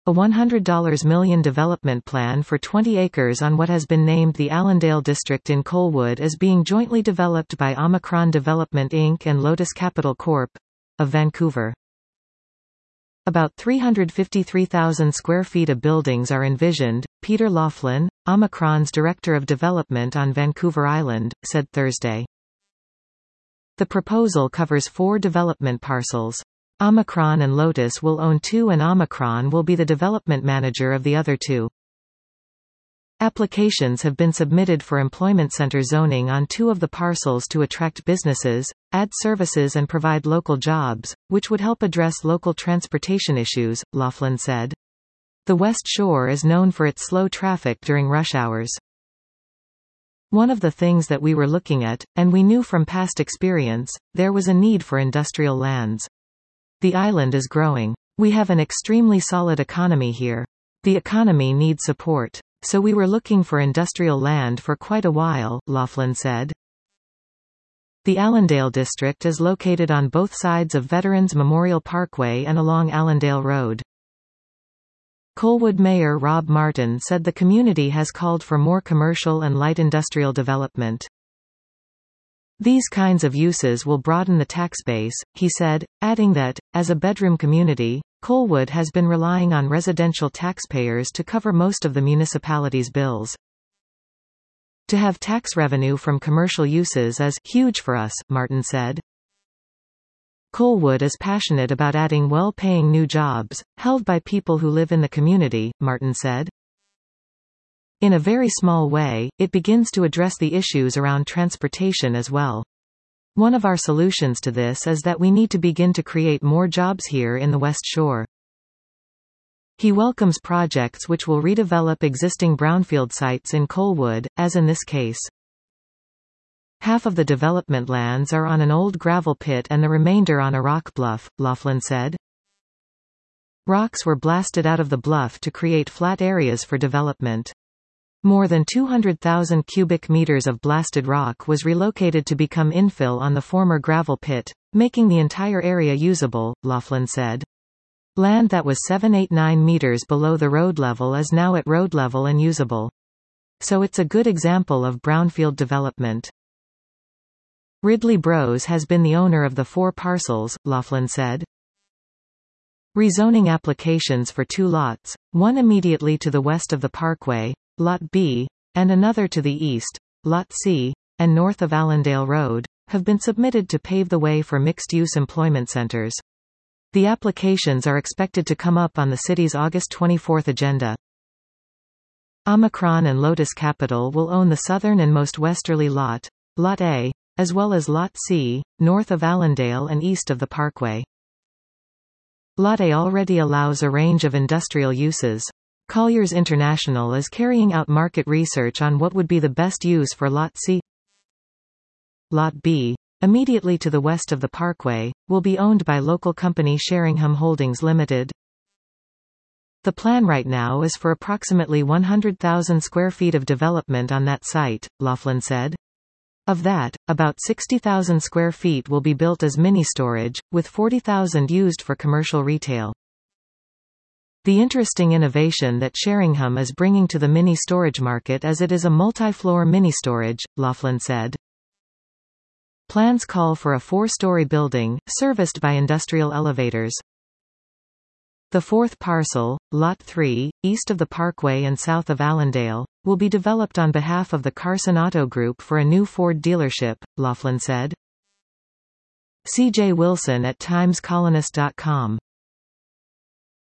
A $100 million development plan for 20 acres on what has been named the Allendale District in Colwood is being jointly developed by Omicron Development Inc. and Lotus Capital Corp. of Vancouver. About 353,000 square feet of buildings are envisioned, Peter Laughlin, Omicron's Director of Development on Vancouver Island, said Thursday. The proposal covers 4 development parcels. Omicron and Lotus will own 2 and Omicron will be the development manager of the other 2. Applications have been submitted for employment center zoning on 2 of the parcels to attract businesses, add services and provide local jobs, which would help address local transportation issues, Laughlin said. The West Shore is known for its slow traffic during rush hours. One of the things that we were looking at, and we knew from past experience, there was a need for industrial lands. The island is growing. We have an extremely solid economy here. The economy needs support. So we were looking for industrial land for quite a while, Laughlin said. The Allendale District is located on both sides of Veterans Memorial Parkway and along Allendale Road. Colwood Mayor Rob Martin said the community has called for more commercial and light industrial development. These kinds of uses will broaden the tax base, he said, adding that, as a bedroom community, Colwood has been relying on residential taxpayers to cover most of the municipality's bills. To have tax revenue from commercial uses is huge for us, Martin said. Colwood is passionate about adding well-paying new jobs, held by people who live in the community, Martin said. In a very small way, it begins to address the issues around transportation as well. One of our solutions to this is that we need to begin to create more jobs here in the West Shore. He welcomes projects which will redevelop existing brownfield sites in Colwood, as in this case. Half of the development lands are on an old gravel pit and the remainder on a rock bluff, Laughlin said. Rocks were blasted out of the bluff to create flat areas for development. More than 200,000 cubic meters of blasted rock was relocated to become infill on the former gravel pit, making the entire area usable, Laughlin said. Land that was 789 meters below the road level is now at road level and usable. So it's a good example of brownfield development. Ridley Bros has been the owner of the 4 parcels, Laughlin said. Rezoning applications for 2 lots, one immediately to the west of the parkway, Lot B, and another to the east, Lot C, and north of Allendale Road, have been submitted to pave the way for mixed-use employment centers. The applications are expected to come up on the city's August 24 agenda. Omicron and Lotus Capital will own the southern and most westerly lot, Lot A, as well as Lot C, north of Allendale and east of the parkway. Lot A already allows a range of industrial uses. Colliers International is carrying out market research on what would be the best use for Lot C. Lot B, immediately to the west of the parkway, will be owned by local company Sheringham Holdings Limited. The plan right now is for approximately 100,000 square feet of development on that site, Laughlin said. Of that, about 60,000 square feet will be built as mini-storage, with 40,000 used for commercial retail. The interesting innovation that Sheringham is bringing to the mini-storage market is it is a multi-floor mini-storage, Laughlin said. Plans call for a 4-story building, serviced by industrial elevators. The 4th parcel, Lot 3, east of the Parkway and south of Allendale, will be developed on behalf of the Carson Auto Group for a new Ford dealership, Laughlin said. C.J. Wilson at TimesColonist.com